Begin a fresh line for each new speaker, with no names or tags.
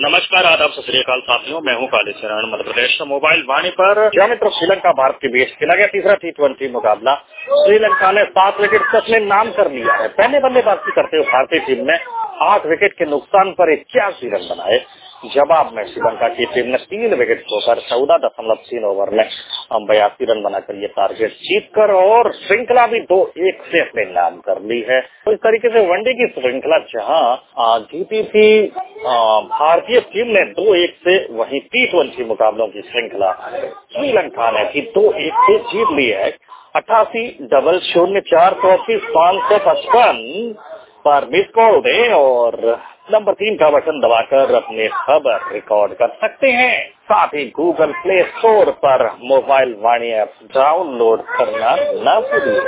नमस्कार, आदाब, सत श्री अकाल साथियों। मैं हूं कालीचरण। मध्य प्रदेश में मोबाइल वाणी पर क्या मित्र श्रीलंका भारत के बीच खेला गया तीसरा T20 मुकाबला। श्रीलंका ने 7 विकेट से अपने नाम कर लिया है। पहले बल्लेबाजी करते हुए भारतीय टीम ने 8 विकेट के नुकसान पर 81 रन बनाए। जवाब में श्रीलंका की टीम ने 3 विकेट खोकर 14.3 ओवर में 82 रन बनाकर ये टारगेट जीतकर और श्रृंखला भी 2-1 से अपने नाम कर ली है। तो इस तरीके से वनडे की श्रृंखला जहां जीती थी भारतीय टीम ने 2-1 से, वहीं T20 मुकाबलों की श्रृंखला श्रीलंका ने भी 2-1 से जीत ली है। 8800043555 पर मिस कॉल दें और नंबर 3 का बटन दबाकर अपने खबर रिकॉर्ड कर सकते हैं। साथ ही गूगल प्ले स्टोर पर मोबाइल वाणी ऐप डाउनलोड करना न भूलिए।